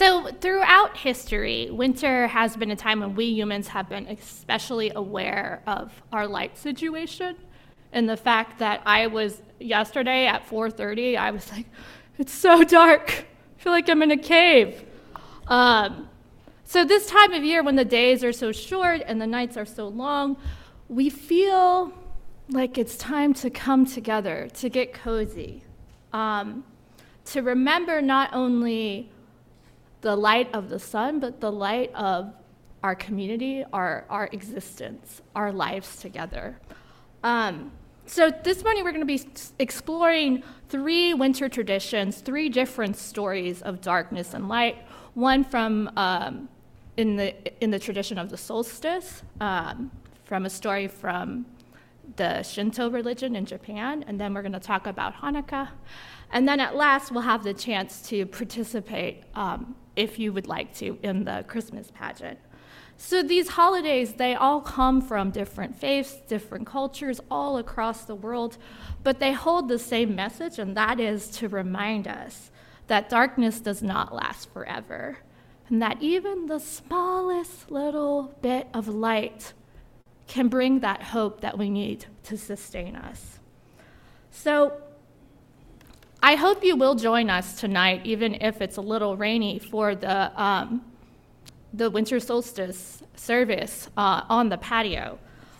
So throughout history, winter has been a time when we humans have been especially aware of our light situation, and the fact that yesterday at 4:30, I was like, it's so dark. I feel like I'm in a cave. So this time of year when the days are so short and the nights are so long, we feel like it's time to come together, to get cozy, to remember not only the light of the sun, but the light of our community, our existence, our lives together. So this morning we're going to be exploring 3 winter traditions, 3 different stories of darkness and light. One from in the tradition of the solstice, from a story from the Shinto religion in Japan, and then we're going to talk about Hanukkah. And then at last we'll have the chance to participate, if you would like to, in the Christmas pageant. So these holidays, they all come from different faiths, different cultures, all across the world, but they hold the same message, and that is to remind us that darkness does not last forever, and that even the smallest little bit of light can bring that hope that we need to sustain us. So I hope you will join us tonight, even if it's a little rainy, for the winter solstice service on the patio.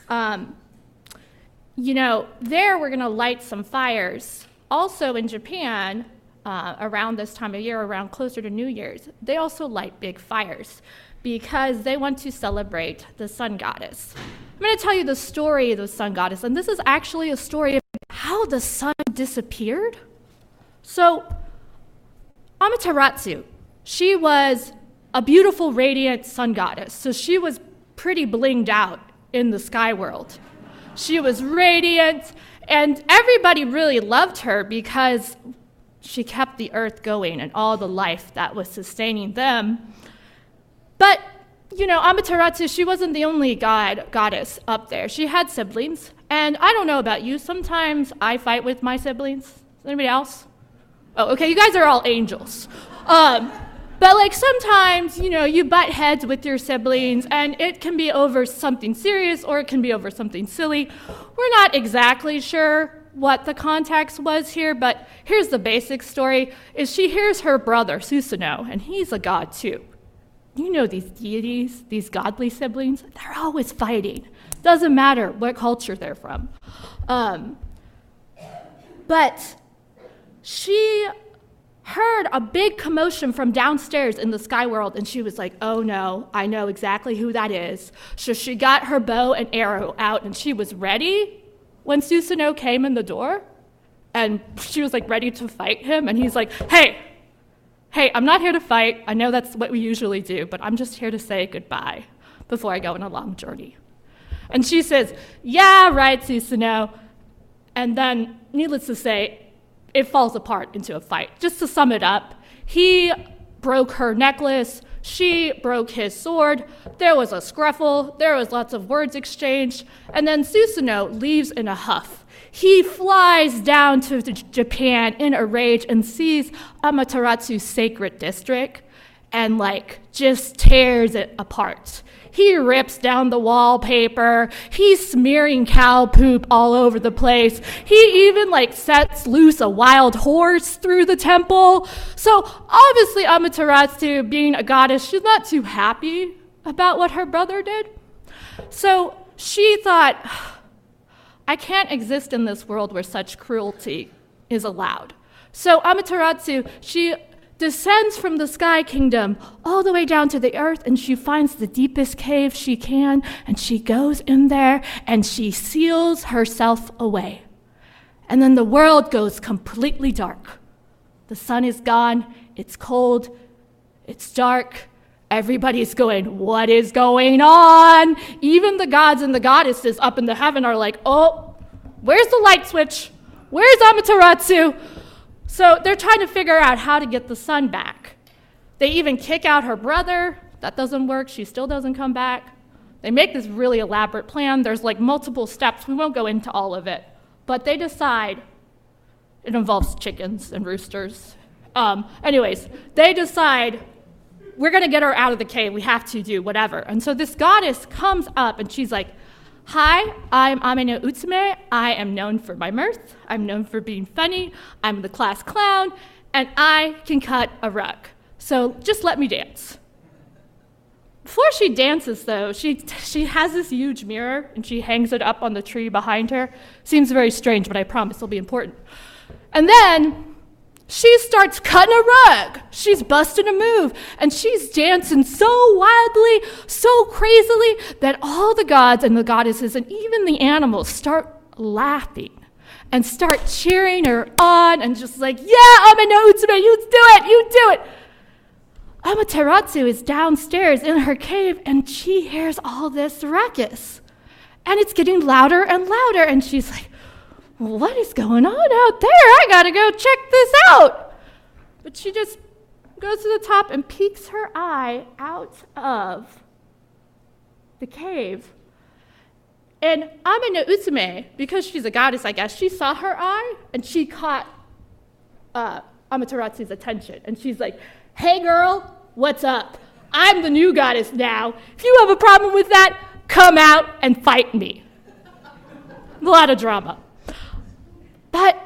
There we're going to light some fires. Also in Japan, around this time of year, around closer to New Year's, they also light big fires because they want to celebrate the sun goddess. I'm going to tell you the story of the sun goddess, and this is actually a story of how the sun disappeared. So Amaterasu, she was a beautiful, radiant sun goddess. So she was pretty blinged out in the sky world. She was radiant, and everybody really loved her because she kept the earth going and all the life that was sustaining them. But, Amaterasu, she wasn't the only goddess up there. She had siblings, and I don't know about you, sometimes I fight with my siblings. Anybody else? Oh, okay, you guys are all angels. But sometimes, you butt heads with your siblings, and it can be over something serious or it can be over something silly. We're not exactly sure what the context was here, but here's the basic story, is she hears her brother, Susanoo, and he's a god too. These deities, these godly siblings, they're always fighting. Doesn't matter what culture they're from. But she heard a big commotion from downstairs in the sky world, and she was like, oh no, I know exactly who that is. So she got her bow and arrow out, and she was ready when Susanoo came in the door, and she was ready to fight him, and he's like, hey, I'm not here to fight. I know that's what we usually do, but I'm just here to say goodbye before I go on a long journey. And she says, yeah, right, Susanoo. And then, needless to say, it falls apart into a fight. Just to sum it up, he broke her necklace, she broke his sword, there was a scruffle, there was lots of words exchanged, and then Susanoo leaves in a huff. He flies down to Japan in a rage and sees Amaterasu's sacred district and just tears it apart. He rips down the wallpaper. He's smearing cow poop all over the place. He even sets loose a wild horse through the temple. So obviously Amaterasu, being a goddess, she's not too happy about what her brother did. So she thought, I can't exist in this world where such cruelty is allowed. So Amaterasu, she descends from the sky kingdom all the way down to the earth, and she finds the deepest cave she can, and she goes in there, and she seals herself away. And then the world goes completely dark. The sun is gone, it's cold, it's dark. Everybody's going, what is going on? Even the gods and the goddesses up in the heaven are like, oh, where's the light switch? Where's Amaterasu? So they're trying to figure out how to get the sun back. They even kick out her brother. That doesn't work. She still doesn't come back. They make this really elaborate plan. There's multiple steps. We won't go into all of it. But they decide, it involves chickens and roosters. They decide we're going to get her out of the cave. We have to do whatever. And so this goddess comes up, and she's like, hi, I'm Ame no Utsume. I am known for my mirth. I'm known for being funny. I'm the class clown, and I can cut a rug. So just let me dance. Before she dances, though, she has this huge mirror, and she hangs it up on the tree behind her. Seems very strange, but I promise it'll be important. And then she starts cutting a rug. She's busting a move, and she's dancing so wildly, so crazily, that all the gods and the goddesses and even the animals start laughing and start cheering her on and just like, yeah, Ame no Utsume, you do it, you do it. Amaterasu is downstairs in her cave, and she hears all this ruckus. And it's getting louder and louder, and she's like, what is going on out there? I gotta go check this out. But she just goes to the top and peeks her eye out of the cave. And Ame no Utsume, because she's a goddess, I guess, she saw her eye, and she caught Amaterasu's attention. And she's like, hey girl, what's up? I'm the new goddess now. If you have a problem with that, come out and fight me. A lot of drama. But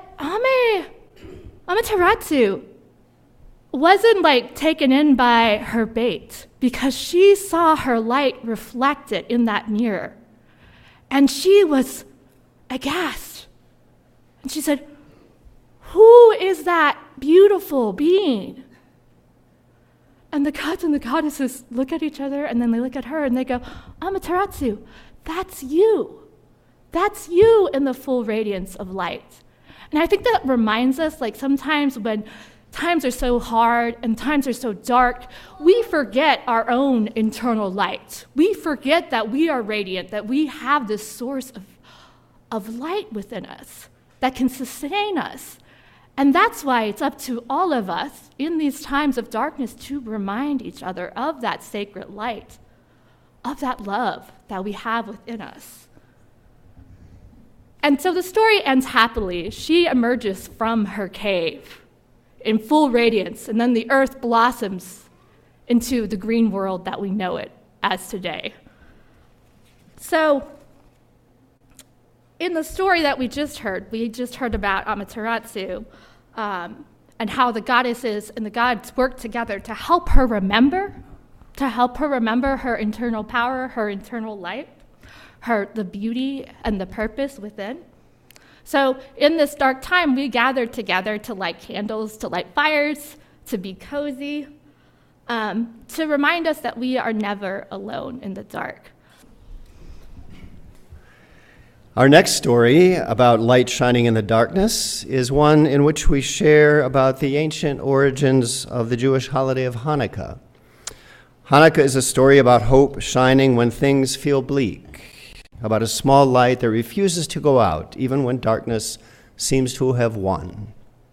Amaterasu wasn't like taken in by her bait, because she saw her light reflected in that mirror. And she was aghast. And she said, who is that beautiful being? And the gods and the goddesses look at each other, and then they look at her, and they go, Amaterasu, that's you. That's you in the full radiance of light. And I think that reminds us, like sometimes when times are so hard and times are so dark, we forget our own internal light. We forget that we are radiant, that we have this source of light within us that can sustain us. And that's why it's up to all of us in these times of darkness to remind each other of that sacred light, of that love that we have within us. And so the story ends happily. She emerges from her cave in full radiance, and then the earth blossoms into the green world that we know it as today. So in the story that we just heard about Amaterasu, and how the goddesses and the gods work together to help her remember her internal power, her internal light, the beauty and the purpose within. So in this dark time, we gathered together to light candles, to light fires, to be cozy, to remind us that we are never alone in the dark. Our next story about light shining in the darkness is one in which we share about the ancient origins of the Jewish holiday of Hanukkah. Hanukkah is a story about hope shining when things feel bleak, about a small light that refuses to go out even when darkness seems to have won.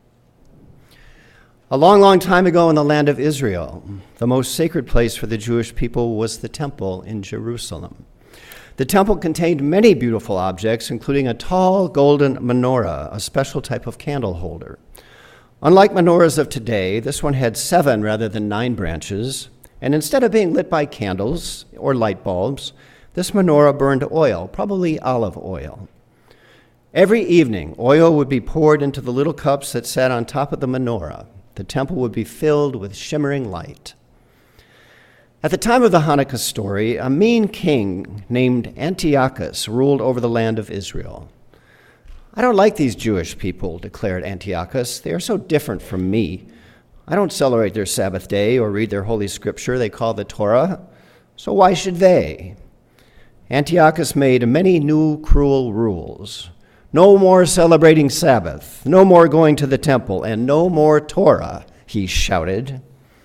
A long, long time ago in the land of Israel, the most sacred place for the Jewish people was the temple in Jerusalem. The temple contained many beautiful objects, including a tall golden menorah, a special type of candle holder. Unlike menorahs of today, this one had 7 rather than 9 branches, and instead of being lit by candles or light bulbs, this menorah burned oil, probably olive oil. Every evening, oil would be poured into the little cups that sat on top of the menorah. The temple would be filled with shimmering light. At the time of the Hanukkah story, a mean king named Antiochus ruled over the land of Israel. I don't like these Jewish people, declared Antiochus. They are so different from me. I don't celebrate their Sabbath day or read their holy scripture they call the Torah, so why should they? Antiochus made many new cruel rules. No more celebrating Sabbath, no more going to the temple, and no more Torah, he shouted.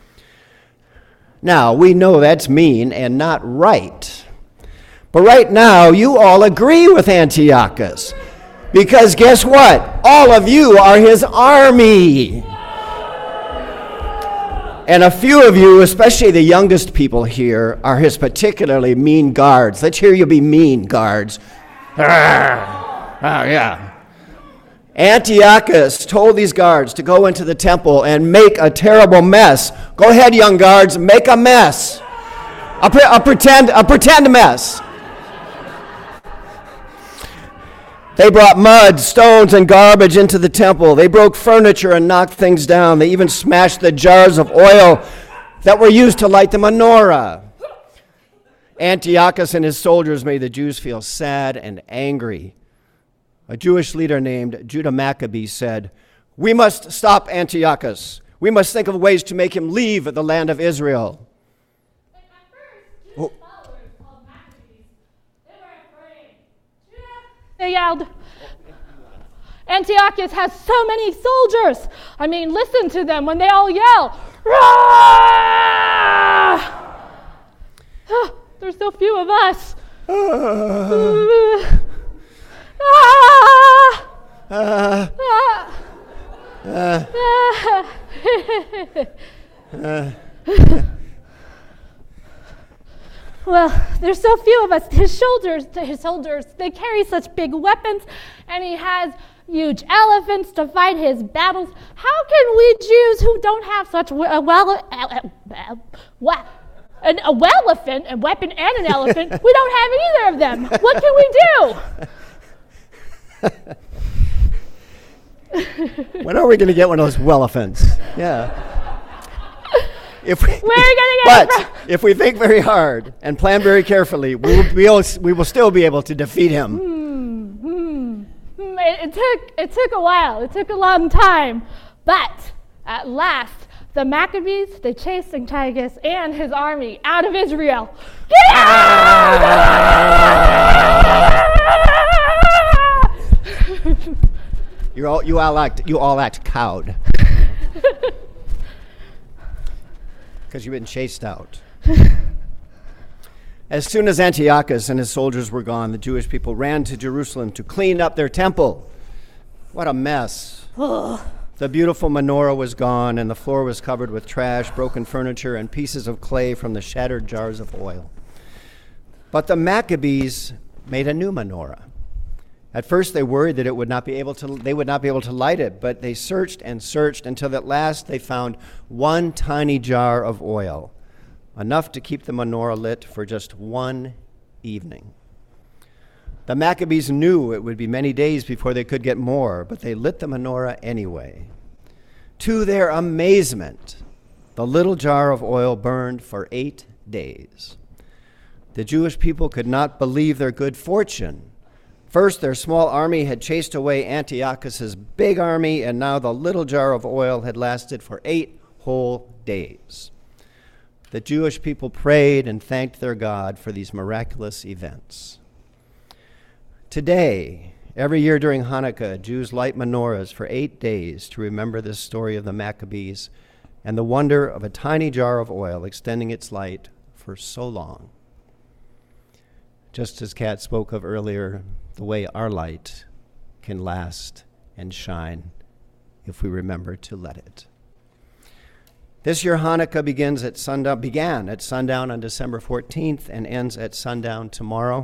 Now, we know that's mean and not right. But right now, you all agree with Antiochus. Because guess what? All of you are his army. And a few of you, especially the youngest people here, are his particularly mean guards. Let's hear you be mean, guards. Yeah. Antiochus told these guards to go into the temple and make a terrible mess. Go ahead, young guards, make a mess. A pretend mess. They brought mud, stones, and garbage into the temple. They broke furniture and knocked things down. They even smashed the jars of oil that were used to light the menorah. Antiochus and his soldiers made the Jews feel sad and angry. A Jewish leader named Judah Maccabee said, "We must stop Antiochus. We must think of ways to make him leave the land of Israel." But at first, Jewish followers called Maccabees, they were afraid. They yelled, "Antiochus has so many soldiers. I mean, listen to them when they all yell. Rah! There's so few of us. Well, there's so few of us. His soldiers, they carry such big weapons, and he has huge elephants to fight his battles. How can we Jews who don't have such a well-elephant, a weapon and an elephant, we don't have either of them. What can we do? When are we going to get one of those well-elephants? Yeah. Where are we going to get it from? If we think very hard and plan very carefully, we will still be able to defeat him. It took a while. It took a long time. But at last, the Maccabees, they chased Antiochus and his army out of Israel. Get out! You all act cowed. Because you've been chased out. As soon as Antiochus and his soldiers were gone, the Jewish people ran to Jerusalem to clean up their temple. What a mess. The beautiful menorah was gone, and the floor was covered with trash, broken furniture, and pieces of clay from the shattered jars of oil. But the Maccabees made a new menorah. At first, they worried that they would not be able to light it, but they searched and searched until at last they found one tiny jar of oil, enough to keep the menorah lit for just one evening. The Maccabees knew it would be many days before they could get more, but they lit the menorah anyway. To their amazement, the little jar of oil burned for 8 days. The Jewish people could not believe their good fortune. First, their small army had chased away Antiochus's big army, and now the little jar of oil had lasted for 8 whole days. The Jewish people prayed and thanked their God for these miraculous events. Today, every year during Hanukkah, Jews light menorahs for 8 days to remember this story of the Maccabees and the wonder of a tiny jar of oil extending its light for so long. Just as Kat spoke of earlier, the way our light can last and shine if we remember to let it. This year, Hanukkah began at sundown on December 14th and ends at sundown tomorrow.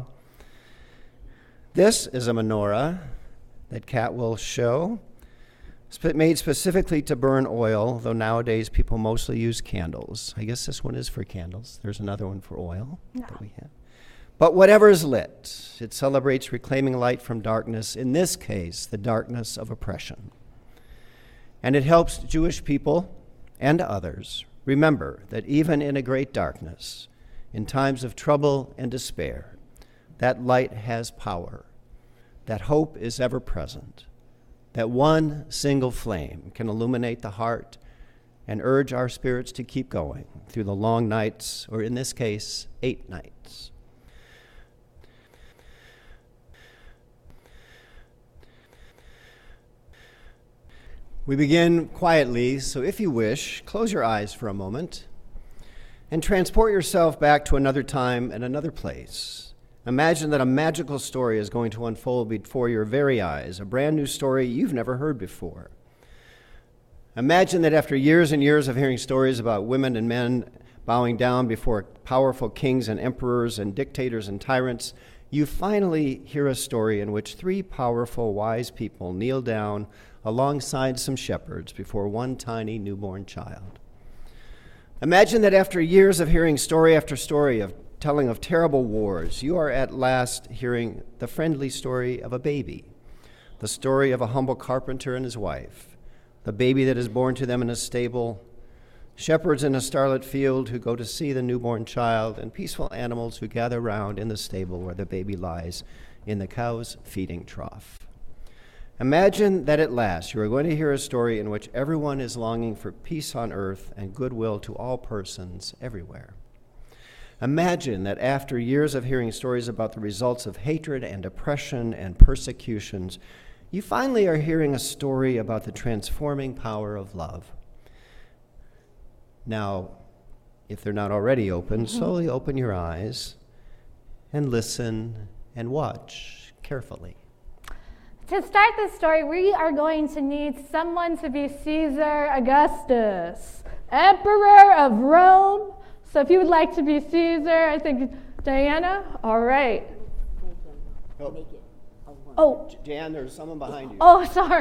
This is a menorah that Kat will show, made specifically to burn oil, though nowadays people mostly use candles. I guess this one is for candles. There's another one for oil that we have. But whatever is lit, it celebrates reclaiming light from darkness, in this case, the darkness of oppression. And it helps Jewish people and others remember that even in a great darkness, in times of trouble and despair, that light has power, that hope is ever present, that one single flame can illuminate the heart and urge our spirits to keep going through the long nights, or in this case, 8 nights. We begin quietly, so if you wish, close your eyes for a moment and transport yourself back to another time and another place. Imagine that a magical story is going to unfold before your very eyes, a brand new story you've never heard before. Imagine that after years and years of hearing stories about women and men bowing down before powerful kings and emperors and dictators and tyrants, you finally hear a story in which three powerful, wise people kneel down alongside some shepherds before one tiny newborn child. Imagine that after years of hearing story after story of telling of terrible wars, you are at last hearing the friendly story of a baby, the story of a humble carpenter and his wife, the baby that is born to them in a stable, shepherds in a starlit field who go to see the newborn child, and peaceful animals who gather round in the stable where the baby lies in the cow's feeding trough. Imagine that at last you are going to hear a story in which everyone is longing for peace on earth and goodwill to all persons everywhere. Imagine that after years of hearing stories about the results of hatred and oppression and persecutions, you finally are hearing a story about the transforming power of love. Now, if they're not already open, slowly open your eyes and listen and watch carefully. To start this story, we are going to need someone to be Caesar Augustus, Emperor of Rome. So if you would like to be Caesar, I think Diana, all right. Oh, Jan, there's someone behind you. Oh, sorry.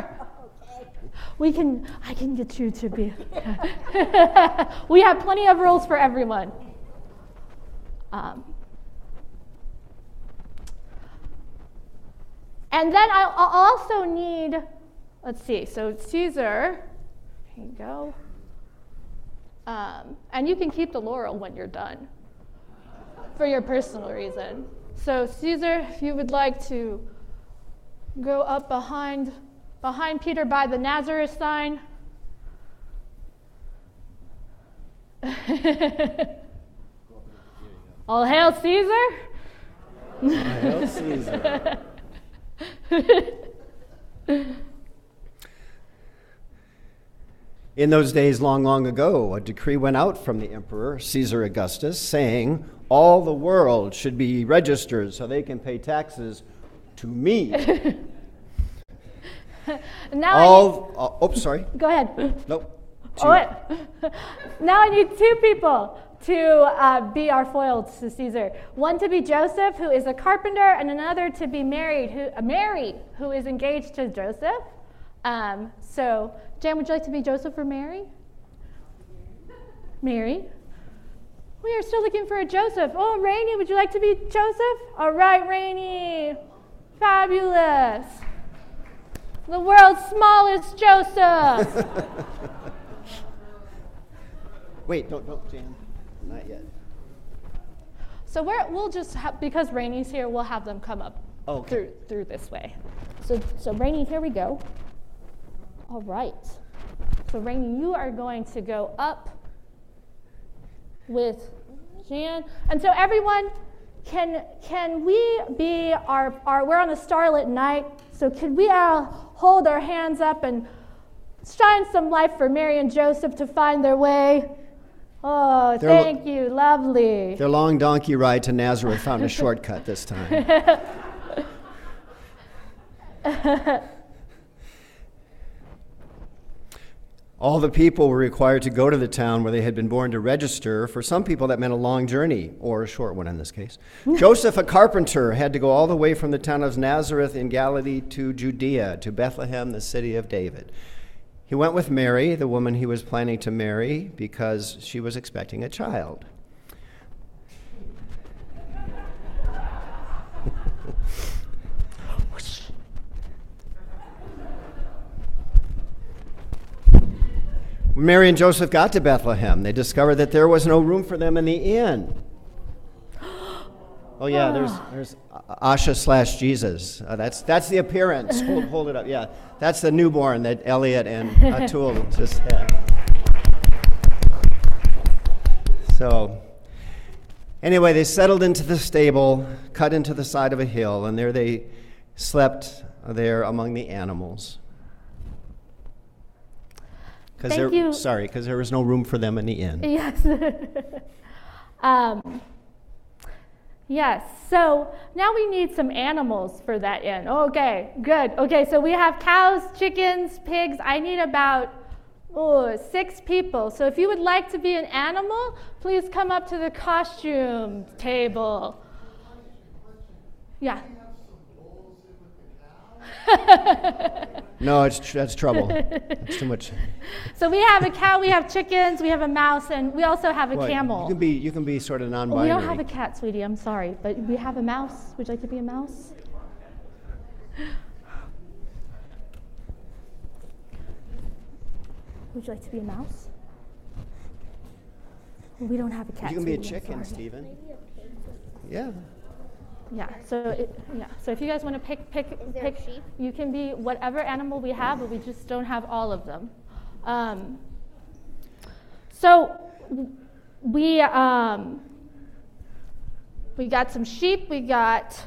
I can get you to be. We have plenty of rules for everyone. And then I'll also need, let's see, so Caesar, here you go. And you can keep the laurel when you're done for your personal reason. So Caesar, if you would like to go up behind Peter by the Nazareth sign. All hail Caesar. All hail Caesar. In those days, long, long ago, a decree went out from the emperor, Caesar Augustus, saying all the world should be registered so they can pay taxes to me. Sorry. Go ahead. Nope. Now I need two people to be our foils to Caesar. One to be Joseph, who is a carpenter, and another to be Mary, who is engaged to Joseph. So, Jan, would you like to be Joseph or Mary? Mary. We are still looking for a Joseph. Oh, Rainey, would you like to be Joseph? All right, Rainey. Fabulous. The world's smallest Joseph. Wait, don't, Jan. Not yet. So we'll just have, because Rainey's here, we'll have them come up through this way. So Rainey, here we go. All right. So Rainey, you are going to go up with Jan. And so everyone, can we be we're on a starlit night, so can we all hold our hands up and shine some light for Mary and Joseph to find their way? Oh, thank you, lovely. Their long donkey ride to Nazareth found a shortcut this time. All the people were required to go to the town where they had been born to register. For some people, that meant a long journey, or a short one in this case. Joseph, a carpenter, had to go all the way from the town of Nazareth in Galilee to Judea, to Bethlehem, the city of David. He went with Mary, the woman he was planning to marry, because she was expecting a child. When Mary and Joseph got to Bethlehem, they discovered that there was no room for them in the inn. Oh yeah, there's Asha/Jesus. That's the appearance. Hold it up. Yeah, that's the newborn that Elliot and Atul just had. So, anyway, they settled into the stable, cut into the side of a hill, and there they slept there among the animals. Thank you. Sorry, because there was no room for them in the inn. Yes. Yes, so now we need some animals for that inn. Okay, good. Okay, so we have cows, chickens, pigs. I need about 6 people. So if you would like to be an animal, please come up to the costume table. Yeah. No, that's trouble. That's too much. So we have a cow, we have chickens, we have a mouse, and we also have a What? camel. You can be sort of non-binary. We don't have a cat, sweetie. I'm sorry, but we have a mouse. Would you like to be a mouse? Would you like to be a mouse? We don't have a cat. You can be a sweetie, I'm chicken, sorry. Stephen. Yeah. Yeah. So if you guys want to pick, sheep? you can be whatever animal we have, but we just don't have all of them. So we got some sheep. We got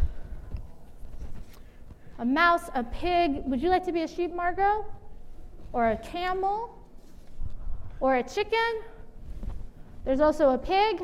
a mouse, a pig. Would you like to be a sheep, Margot? Or a camel? Or a chicken? There's also a pig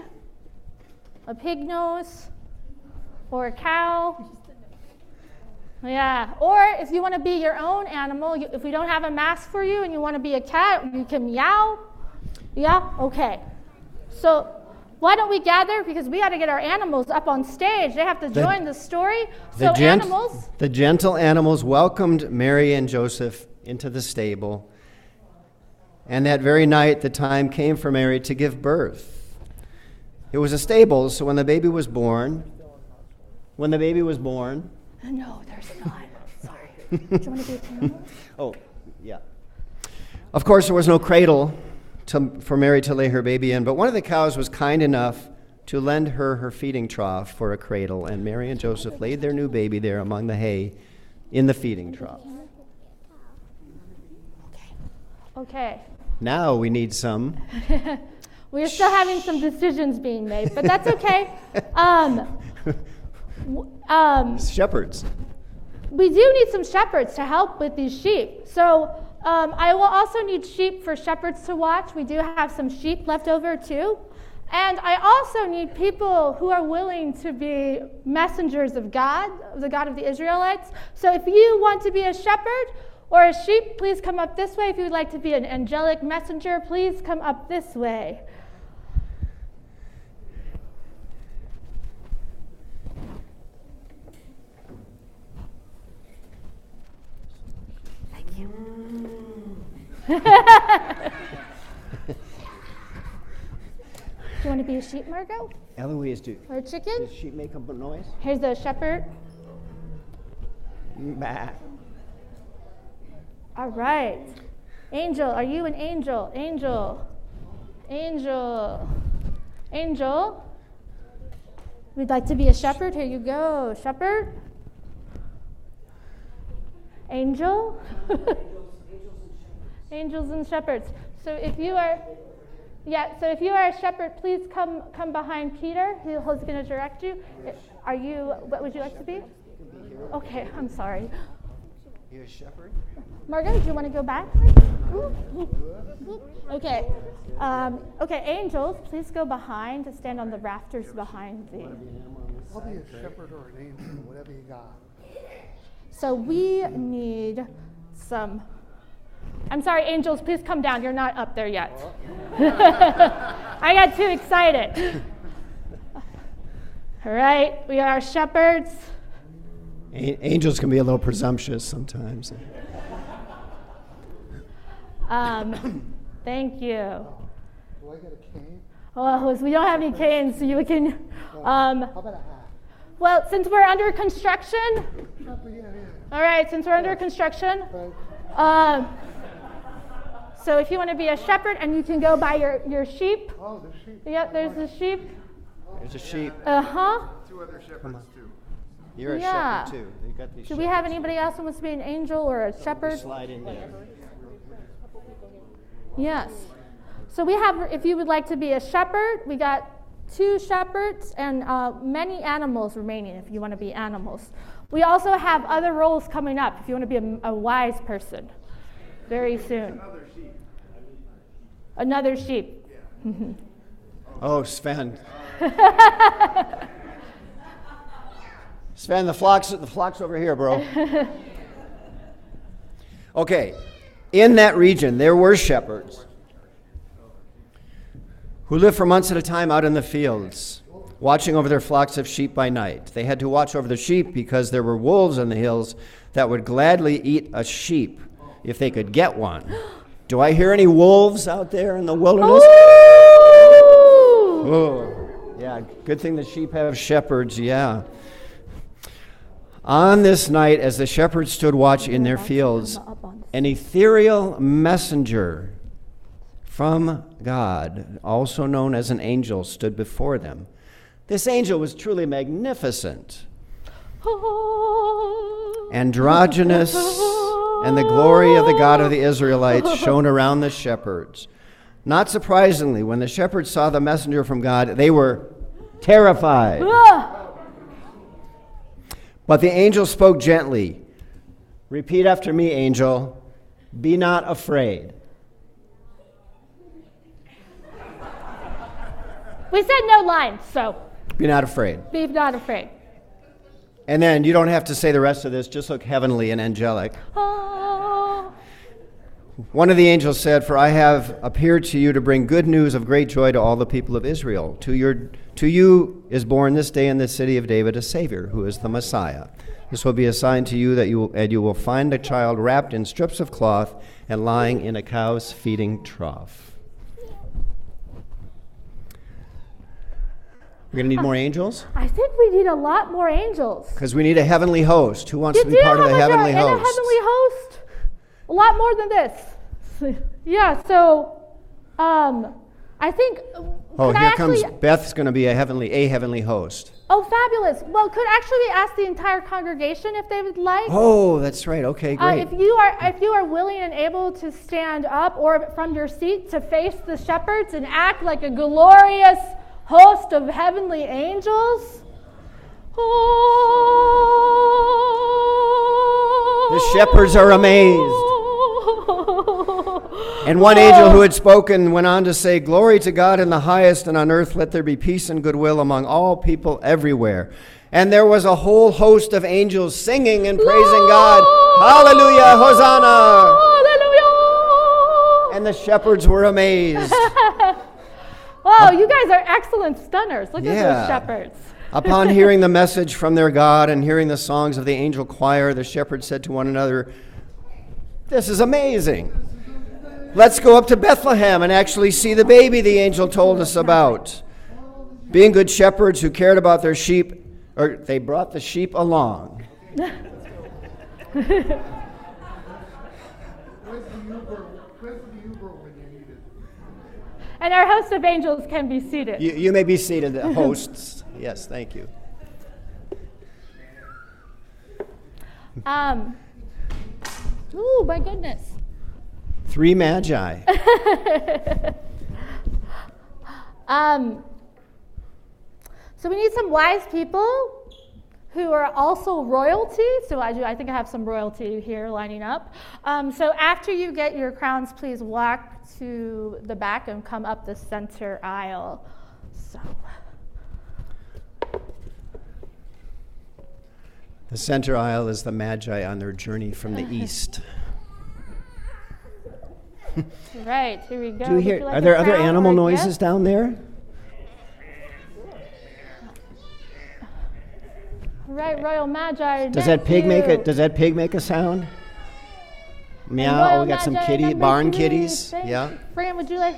nose, or a cow. Yeah, or if you want to be your own animal, if we don't have a mask for you and you want to be a cat, you can meow. Yeah, okay. So why don't we gather? Because we got to get our animals up on stage. They have to join the story. So animals. The gentle animals welcomed Mary and Joseph into the stable. And that very night, the time came for Mary to give birth. It was a stable, so when the baby was born, No, there's not. Sorry. Do you want to be a camel? Oh, yeah. Of course, there was no cradle for Mary to lay her baby in, but one of the cows was kind enough to lend her feeding trough for a cradle, and Mary and Joseph laid their new baby there among the hay in the feeding trough. Okay. Now we need some. We're still having some decisions being made, but that's okay. Shepherds. We do need some shepherds to help with these sheep. So I will also need sheep for shepherds to watch. We do have some sheep left over too. And I also need people who are willing to be messengers of God, the God of the Israelites. So if you want to be a shepherd or a sheep, please come up this way. If you would like to be an angelic messenger, please come up this way. Thank you. Do you want to be a sheep, Margot? Eloise, Or a chicken? does sheep make a noise? Here's a shepherd. Bah. All right. Angel, are you an angel? Angel. We'd like to be a shepherd. Here you go. Shepherd. Angel. Angels and shepherds. So if you are a shepherd, please come behind Peter. He's going to direct you. What would you like to be? Okay, I'm sorry. You a shepherd? Margot, do you want to go back? Okay. Okay, angels, please go behind to stand on the rafters behind the. I'll be a shepherd or an angel, whatever you got. So we need some. I'm sorry, angels, please come down. You're not up there yet. I got too excited. All right, we are shepherds. Angels can be a little presumptuous sometimes. Thank you. Do I get a cane? Oh, we don't have any canes, so you can. How about a hat? Well, since we're under construction. Yeah. All right, since we're under construction. Right. So if you want to be a shepherd, and you can go by your sheep. Oh, the sheep. Yep, there's the sheep. There's a sheep. Uh-huh. Two other shepherds too. You're a Yeah. shepherd too. They've got these Do we have anybody else who wants to be an angel or a shepherd? slide in there. Yes. So we have, if you would like to be a shepherd, we got 2 shepherds and many animals remaining if you want to be animals. We also have other roles coming up if you want to be a wise person very soon. Another sheep. Oh, Sven. Sven, the flock's over here, bro. Okay. In that region, there were shepherds who lived for months at a time out in the fields. watching over their flocks of sheep by night. They had to watch over the sheep because there were wolves in the hills that would gladly eat a sheep if they could get one. Do I hear any wolves out there in the wilderness? Oh, yeah, good thing the sheep have shepherds, yeah. On this night, as the shepherds stood watch in their fields, an ethereal messenger from God, also known as an angel, stood before them. This angel was truly magnificent, androgynous, and the glory of the God of the Israelites shone around the shepherds. Not surprisingly, when the shepherds saw the messenger from God, they were terrified. But the angel spoke gently. Repeat after me, angel. Be not afraid. We said no lines, so Be not afraid. be not afraid. And then you don't have to say the rest of this. Just look heavenly and angelic. Oh. One of the angels said, "For I have appeared to you to bring good news of great joy to all the people of Israel. To you is born this day in the city of David a Savior, who is the Messiah. This will be a sign to you that you will find a child wrapped in strips of cloth and lying in a cow's feeding trough." We're going to need more angels? I think we need a lot more angels. Because we need a heavenly host. Who wants You to be do part of have the heavenly and a host? heavenly host. A lot more than this. Yeah, so I think Oh, could I here actually, comes Beth's going to be a heavenly host. Oh, fabulous. Well, could actually we ask the entire congregation if they would like? Oh, that's right. Okay, great. If you are willing and able to stand up or from your seat to face the shepherds and act like a glorious host of heavenly angels. The shepherds are amazed. And one angel who had spoken went on to say, "Glory to God in the highest, and on earth let there be peace and goodwill among all people everywhere." And there was a whole host of angels singing and praising God. Hallelujah, Hosanna. Hallelujah. And the shepherds were amazed. Wow, you guys are excellent stunners. Look at Yeah. those shepherds. Upon hearing the message from their God and hearing the songs of the angel choir, the shepherds said to one another, "This is amazing. Let's go up to Bethlehem and actually see the baby the angel told us about." Being good shepherds who cared about their sheep, they brought the sheep along. And our host of angels can be seated. You may be seated, hosts. Yes, thank you. Ooh, my goodness. 3 magi. So we need some wise people who are also royalty. So I think I have some royalty here lining up. So after you get your crowns, please walk to the back and come up the center aisle. So. The center aisle is the magi on their journey from the east. Right, here we go. Do you hear? Are there other animal noises down there? Right, Royal Magi. Does that pig make a sound? Meow. Oh, we got some barn kitties. Yeah. Fran, would you like?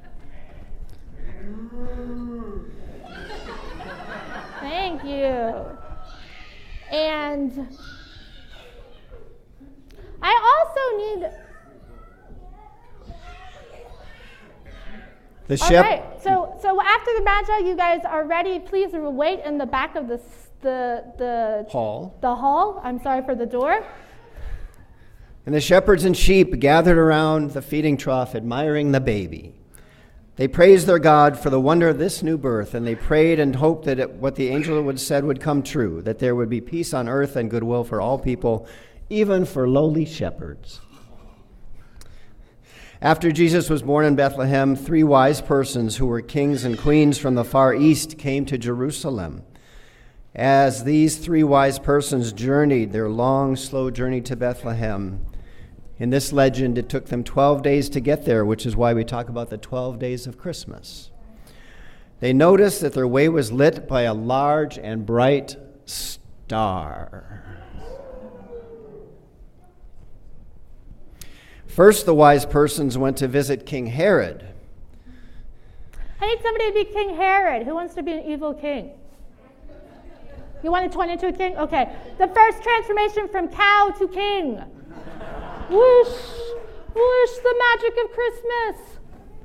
Thank you. And I also need. The All right. So after the Magi, you guys are ready. Please wait in the back of the hall. The hall. I'm sorry for the door. And the shepherds and sheep gathered around the feeding trough, admiring the baby. They praised their God for the wonder of this new birth, and they prayed and hoped that what the angel had said would come true, that there would be peace on earth and goodwill for all people, even for lowly shepherds. After Jesus was born in Bethlehem, 3 wise persons who were kings and queens from the far east came to Jerusalem. As these 3 wise persons journeyed their long, slow journey to Bethlehem, in this legend, it took them 12 days to get there, which is why we talk about the 12 days of Christmas. They noticed that their way was lit by a large and bright star. First, the wise persons went to visit King Herod. I need somebody to be King Herod. Who wants to be an evil king? You want to turn into a king? Okay. The first transformation from cow to king. Whoosh, whoosh, the magic of Christmas.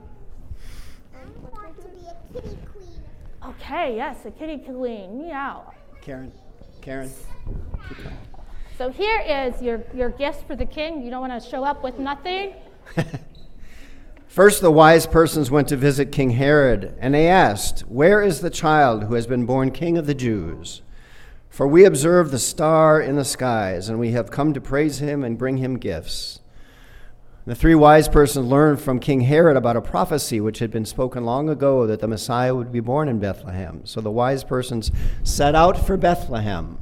I want to be a kitty queen. Okay, yes, a kitty queen. Meow. Karen, keep going. So here is your gifts for the king. You don't want to show up with nothing. First, the wise persons went to visit King Herod, and they asked, "Where is the child who has been born King of the Jews? For we observed the star in the skies, and we have come to praise him and bring him gifts." The three wise persons learned from King Herod about a prophecy which had been spoken long ago that the Messiah would be born in Bethlehem. So the wise persons set out for Bethlehem.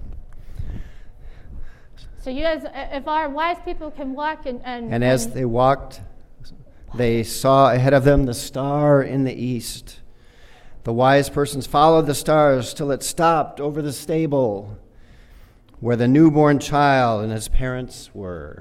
So you guys, if our wise people can walk And as they walked, they saw ahead of them the star in the east. The wise persons followed the stars till it stopped over the stable where the newborn child and his parents were.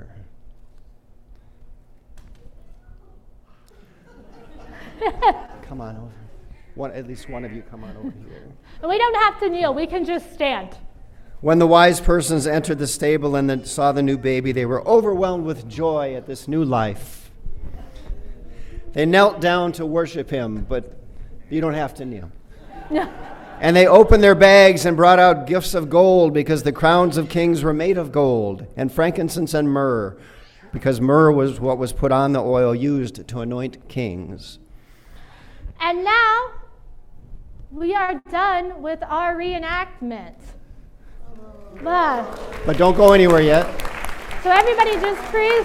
Come on over. At least one of you come on over here. And we don't have to kneel. We can just stand. When the wise persons entered the stable and then saw the new baby, they were overwhelmed with joy at this new life. They knelt down to worship him, but you don't have to kneel. No. And they opened their bags and brought out gifts of gold, because the crowns of kings were made of gold, and frankincense and myrrh, because myrrh was what was put on the oil used to anoint kings. And now we are done with our reenactment. But don't go anywhere yet. So everybody just freeze.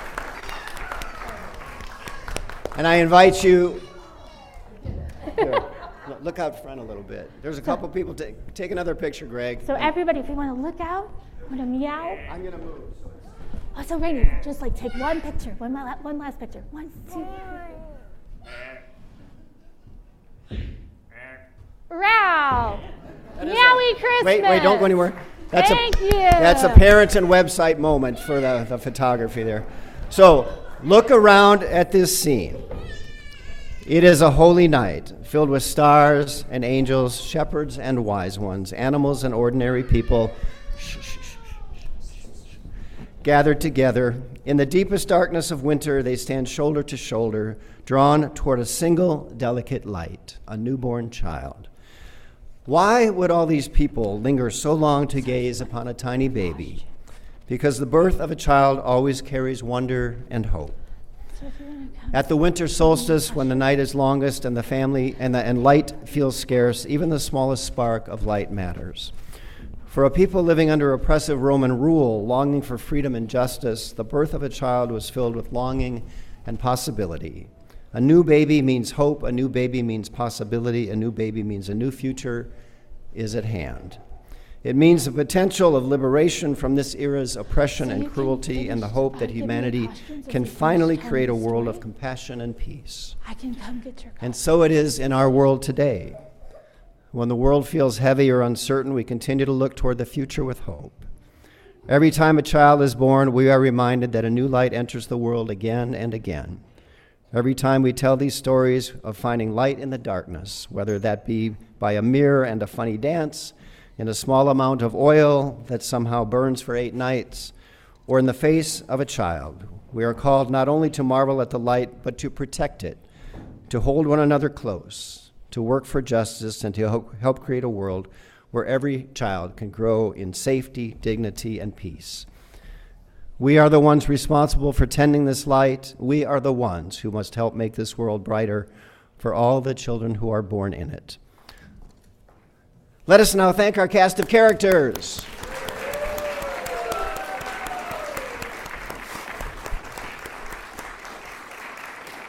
And I invite you, here, look out front a little bit. There's a couple people, take another picture, Greg. So everybody, if you want to look out, want to meow. I'm going to move. Oh, so Rainy, just like take one picture, one last picture. 1, 2. Row. Meowy Christmas. Wait, don't go anywhere. Thank you. That's a parent and website moment for the photography there. So look around at this scene. It is a holy night filled with stars and angels, shepherds and wise ones, animals and ordinary people gathered together. In the deepest darkness of winter, they stand shoulder to shoulder, drawn toward a single delicate light, a newborn child. Why would all these people linger so long to gaze upon a tiny baby? Because the birth of a child always carries wonder and hope. At the winter solstice, when the night is longest and the family and light feels scarce, even the smallest spark of light matters. For a people living under oppressive Roman rule, longing for freedom and justice, the birth of a child was filled with longing and possibility. A new baby means hope, a new baby means possibility, a new baby means a new future is at hand. It means the potential of liberation from this era's oppression and cruelty, and the hope that humanity can finally create a world of compassion and peace. I can come get your And so it is in our world today. When the world feels heavy or uncertain, we continue to look toward the future with hope. Every time a child is born, we are reminded that a new light enters the world again and again. Every time we tell these stories of finding light in the darkness, whether that be by a mirror and a funny dance, in a small amount of oil that somehow burns for 8 nights, or in the face of a child, we are called not only to marvel at the light, but to protect it, to hold one another close, to work for justice, and to help create a world where every child can grow in safety, dignity, and peace. We are the ones responsible for tending this light. We are the ones who must help make this world brighter for all the children who are born in it. Let us now thank our cast of characters.